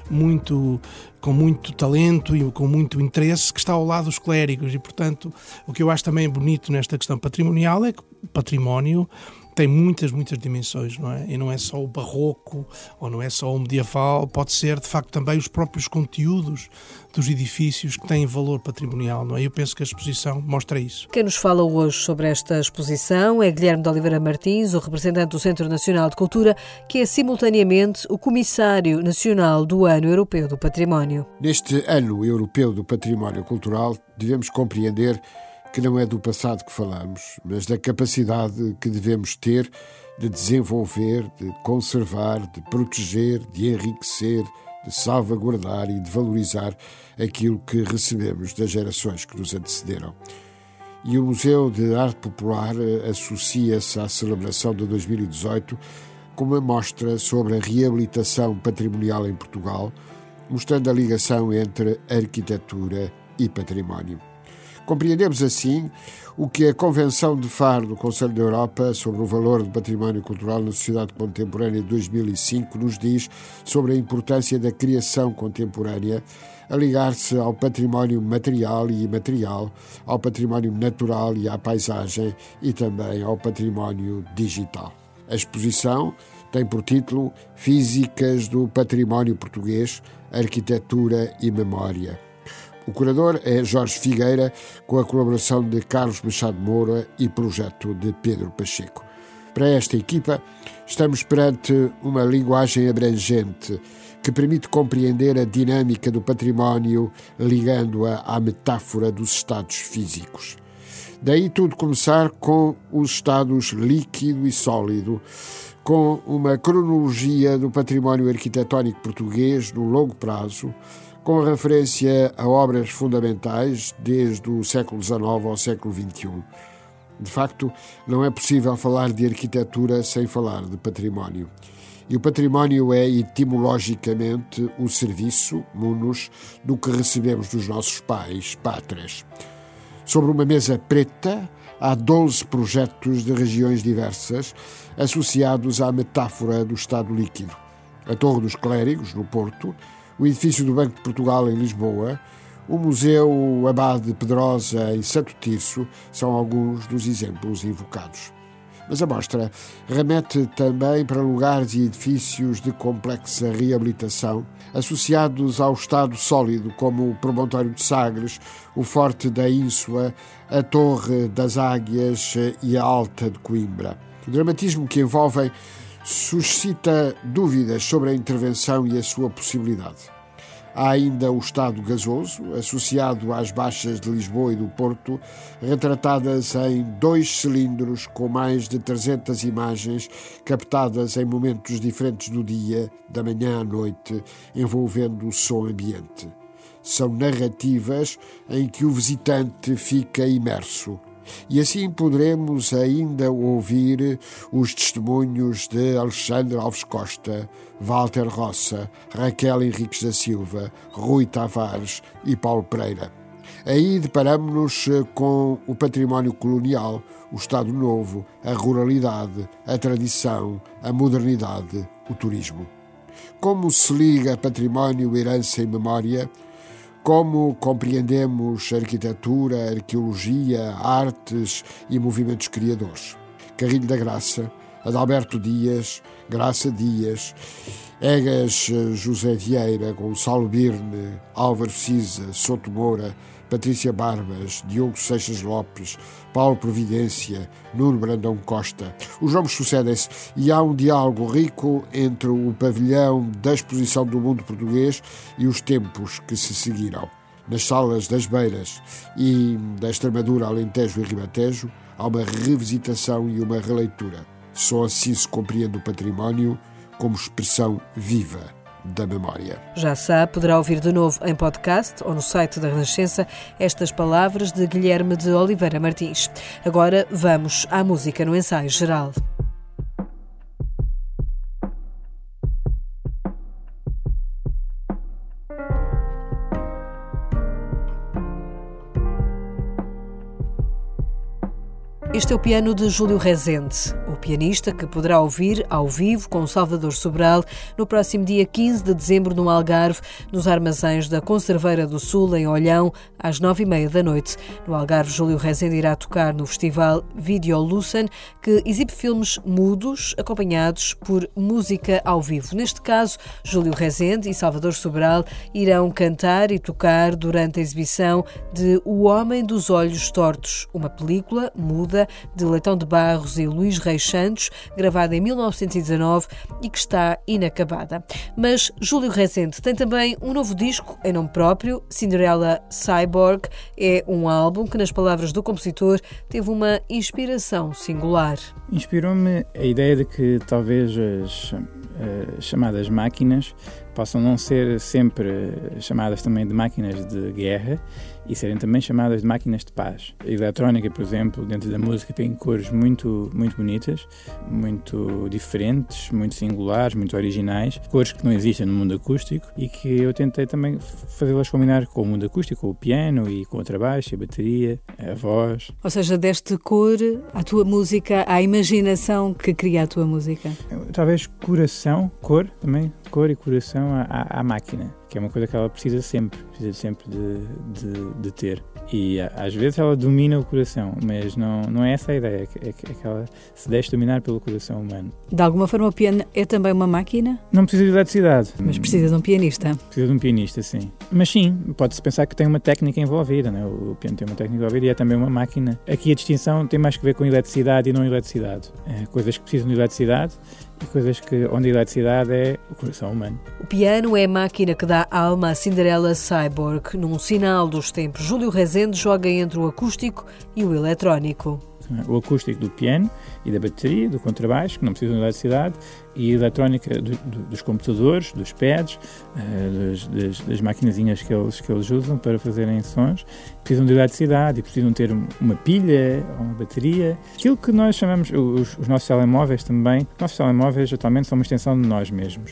muito, com muito talento e com muito interesse que está ao lado dos clérigos e, portanto, o que eu acho também bonito nesta questão patrimonial é que o património tem muitas, muitas dimensões, não é? E não é só o barroco ou não é só o medieval, pode ser, de facto, também os próprios conteúdos dos edifícios que têm valor patrimonial, não é? Eu penso que a exposição mostra isso. Quem nos fala hoje sobre esta exposição é Guilherme de Oliveira Martins, o representante do Centro Nacional de Cultura, que é simultaneamente o Comissário Nacional do Ano Europeu do Património. Neste Ano Europeu do Património Cultural, devemos compreender que não é do passado que falamos, mas da capacidade que devemos ter de desenvolver, de conservar, de proteger, de enriquecer, de salvaguardar e de valorizar aquilo que recebemos das gerações que nos antecederam. E o Museu de Arte Popular associa-se à celebração de dois mil e dezoito com uma mostra sobre a reabilitação patrimonial em Portugal, mostrando a ligação entre arquitetura e património. Compreendemos assim o que a Convenção de Faro do Conselho da Europa sobre o valor do património cultural na sociedade contemporânea de dois mil e cinco nos diz sobre a importância da criação contemporânea a ligar-se ao património material e imaterial, ao património natural e à paisagem e também ao património digital. A exposição tem por título Físicas do Património Português, Arquitetura e Memória. O curador é Jorge Figueira, com a colaboração de Carlos Machado Moura e projeto de Pedro Pacheco. Para esta equipa, estamos perante uma linguagem abrangente que permite compreender a dinâmica do património, ligando-a à metáfora dos estados físicos. Daí tudo começar com os estados líquido e sólido, com uma cronologia do património arquitetónico português no longo prazo, com referência a obras fundamentais desde o século dezenove ao século vinte e um. De facto, não é possível falar de arquitetura sem falar de património. E o património é, etimologicamente, o serviço, munus, do que recebemos dos nossos pais, pátres. Sobre uma mesa preta, há doze projetos de regiões diversas, associados à metáfora do Estado líquido. A Torre dos Clérigos, no Porto, o edifício do Banco de Portugal, em Lisboa, o Museu Abade de Pedrosa, em Santo Tirso, são alguns dos exemplos invocados. Mas a mostra remete também para lugares e edifícios de complexa reabilitação, associados ao Estado sólido, como o Promontório de Sagres, o Forte da Ínsua, a Torre das Águias e a Alta de Coimbra. O dramatismo que envolvem suscita dúvidas sobre a intervenção e a sua possibilidade. Há ainda o Estado gasoso, associado às baixas de Lisboa e do Porto, retratadas em dois cilindros com mais de trezentas imagens captadas em momentos diferentes do dia, da manhã à noite, envolvendo o som ambiente. São narrativas em que o visitante fica imerso. E assim poderemos ainda ouvir os testemunhos de Alexandre Alves Costa, Walter Roça, Raquel Henriques da Silva, Rui Tavares e Paulo Pereira. Aí deparamos-nos com o património colonial, o Estado Novo, a ruralidade, a tradição, a modernidade, o turismo. Como se liga património, herança e memória? Como compreendemos arquitetura, arqueologia, artes e movimentos criadores? Carrilho da Graça, Adalberto Dias, Graça Dias, Egas José Vieira, Gonçalo Birne, Álvaro Cisa, Souto Moura, Patrícia Barbas, Diogo Seixas Lopes, Paulo Providência, Nuno Brandão Costa. Os nomes sucedem-se e há um diálogo rico entre o pavilhão da exposição do mundo português e os tempos que se seguiram. Nas salas das Beiras e da Extremadura, Alentejo e Ribatejo, há uma revisitação e uma releitura. Só assim se compreende o património como expressão viva da memória. Já sabe, poderá ouvir de novo em podcast ou no site da Renascença estas palavras de Guilherme de Oliveira Martins. Agora vamos à música no ensaio geral. Este é o piano de Júlio Rezende, o pianista que poderá ouvir ao vivo com Salvador Sobral no próximo dia quinze de dezembro no Algarve, nos armazéns da Conserveira do Sul, em Olhão, às nove e meia da noite. No Algarve, Júlio Rezende irá tocar no festival Videolucen, que exibe filmes mudos acompanhados por música ao vivo. Neste caso, Júlio Rezende e Salvador Sobral irão cantar e tocar durante a exibição de O Homem dos Olhos Tortos, uma película muda de Leitão de Barros e Luís Reis Santos, gravada em mil novecentos e dezanove e que está inacabada. Mas Júlio Rezende tem também um novo disco em nome próprio, Cinderella Cyborg. É um álbum que, nas palavras do compositor, teve uma inspiração singular. Inspirou-me a ideia de que talvez as uh, chamadas máquinas possam não ser sempre chamadas também de máquinas de guerra e serem também chamadas de máquinas de paz. A eletrónica, por exemplo, dentro da música tem cores muito, muito bonitas, muito diferentes, muito singulares, muito originais, cores que não existem no mundo acústico e que eu tentei também fazê-las combinar com o mundo acústico, com o piano e com o trabalho, a bateria, a voz. Ou seja, deste cor à tua música, à imaginação que cria a tua música. Talvez coração, cor também, cor e coração à, à, à máquina, que é uma coisa que ela precisa sempre, precisa sempre de, de, de ter. E às vezes ela domina o coração, mas não, não é essa a ideia, é que, é que ela se deixa dominar pelo coração humano. De alguma forma o piano é também uma máquina? Não precisa de eletricidade. Mas precisa de um pianista? Precisa de um pianista, sim. Mas sim, pode-se pensar que tem uma técnica envolvida, não é? O piano tem uma técnica envolvida e é também uma máquina. Aqui a distinção tem mais que ver com eletricidade e não eletricidade. É, coisas que precisam de eletricidade e coisas que, onde a eletricidade é o coração humano. O piano é a máquina que dá alma à Cinderella Cyborg. Num sinal dos tempos, Júlio Rezende joga entre o acústico e o eletrónico. O acústico do piano e da bateria, do contrabaixo, que não precisam de eletricidade, e a eletrónica do, do, dos computadores, dos pads, uh, das, das, das maquinazinhas que eles, que eles usam para fazerem sons, precisam de eletricidade e precisam ter uma pilha ou uma bateria. Aquilo que nós chamamos, os, os nossos telemóveis também, os nossos telemóveis atualmente são uma extensão de nós mesmos.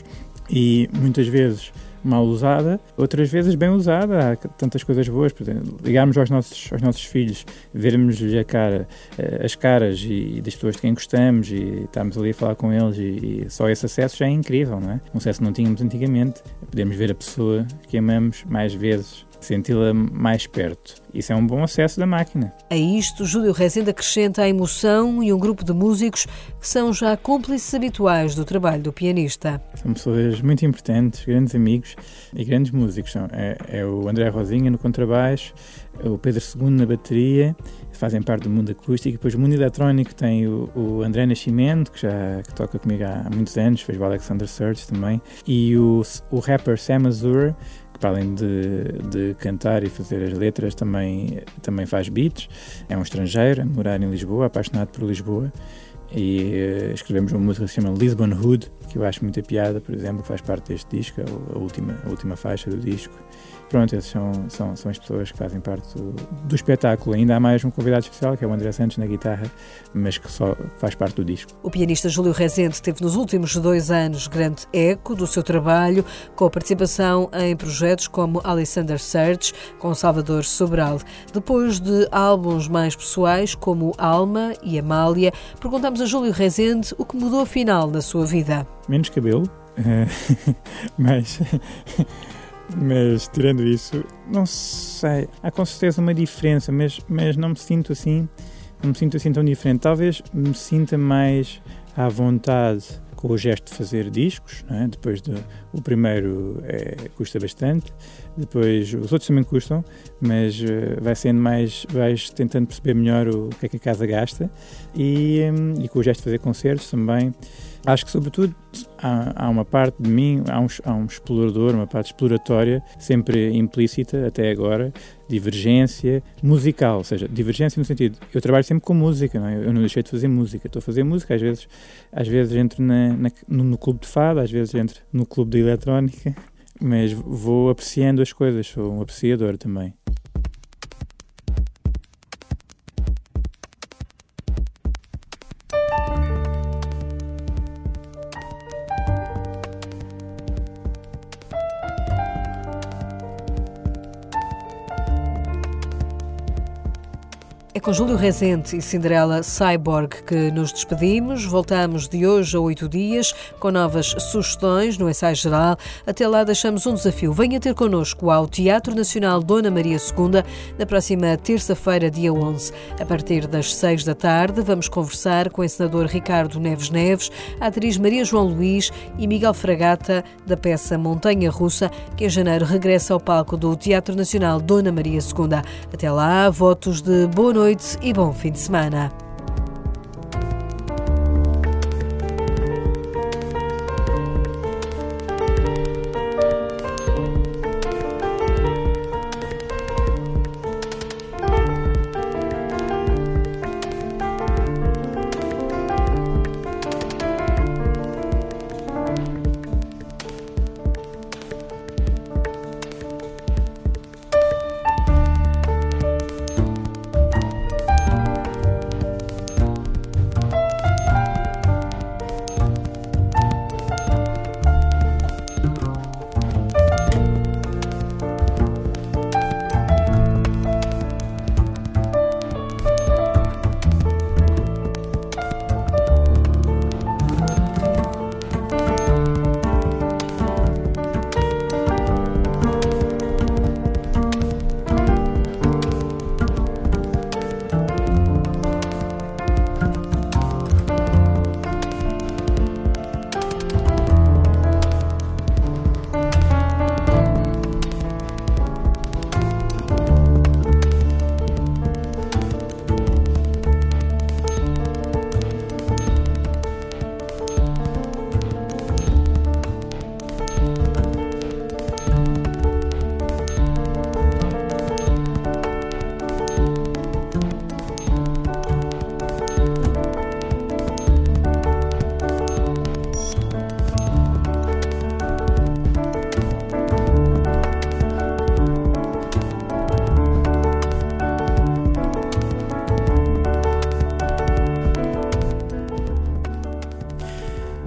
E muitas vezes mal usada, outras vezes bem usada. Há tantas coisas boas, por exemplo, ligarmos aos nossos, aos nossos filhos, vermos-lhes a cara, as caras e, e das pessoas de quem gostamos e estarmos ali a falar com eles e, e só esse acesso já é incrível, não é? Um acesso que não tínhamos antigamente. Podemos ver a pessoa que amamos mais vezes, senti-la mais perto. Isso é um bom acesso da máquina. A isto, Júlio Rezende acrescenta a emoção e um grupo de músicos que são já cúmplices habituais do trabalho do pianista. São pessoas muito importantes, grandes amigos e grandes músicos. É, é o André Rosinha no contrabaixo, o Pedro Segundo na bateria, fazem parte do mundo acústico. E depois o mundo eletrónico tem o, o André Nascimento, que já que toca comigo há muitos anos, fez o Alexander Surge também, e o, o rapper Sam Azur, que para além de, de cantar e fazer as letras também, também faz beats. É um estrangeiro, a morar em Lisboa, apaixonado por Lisboa, e uh, escrevemos uma música que se chama Lisbon Hood, que eu acho muita piada, por exemplo, que faz parte deste disco, a última, a última faixa do disco. Pronto, essas são, são, são as pessoas que fazem parte do, do espetáculo. Ainda há mais um convidado especial, que é o André Santos na guitarra, mas que só faz parte do disco. O pianista Júlio Rezende teve nos últimos dois anos grande eco do seu trabalho, com a participação em projetos como Alexander Surge, com Salvador Sobral. Depois de álbuns mais pessoais, como Alma e Amália, perguntamos a Júlio Rezende o que mudou afinal na sua vida. Menos cabelo, mas... Mas, tirando isso, não sei, há com certeza uma diferença, mas, mas não me sinto assim, não me sinto assim tão diferente. Talvez me sinta mais à vontade com o gesto de fazer discos, não é? Depois do, o primeiro é, custa bastante, depois os outros também custam, mas uh, vai sendo mais, vais tentando perceber melhor o, o que é que a casa gasta, e, um, e com o gesto de fazer concertos também. Acho que, sobretudo, há, há uma parte de mim, há um, há um explorador, uma parte exploratória, sempre implícita, até agora, divergência musical, ou seja, divergência no sentido, eu trabalho sempre com música, não é? Eu não deixei de fazer música, estou a fazer música, às vezes, às vezes entro na, na, no, no clube de fado, às vezes entro no clube de eletrónica, mas vou apreciando as coisas, sou um apreciador também. É com Júlio Rezende e Cinderella Cyborg que nos despedimos. Voltamos de hoje a oito dias com novas sugestões no Ensaio Geral. Até lá deixamos um desafio. Venha ter connosco ao Teatro Nacional Dona Maria segunda na próxima terça-feira, dia onze. A partir das seis da tarde vamos conversar com o encenador Ricardo Neves Neves, a atriz Maria João Luís e Miguel Fragata, da peça Montanha Russa, que em janeiro regressa ao palco do Teatro Nacional Dona Maria segunda. Até lá, votos de boa noite e bom fim de semana.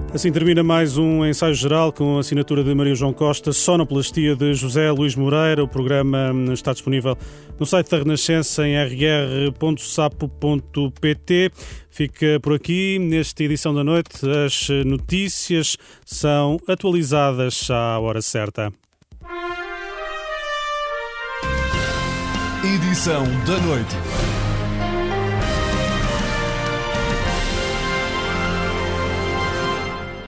Assim termina mais um ensaio geral com a assinatura de Maria João Costa, sonoplastia de José Luís Moreira. O programa está disponível no site da Renascença em r r ponto sapo ponto p t. Fica por aqui, nesta edição da noite. As notícias são atualizadas à hora certa. Edição da noite.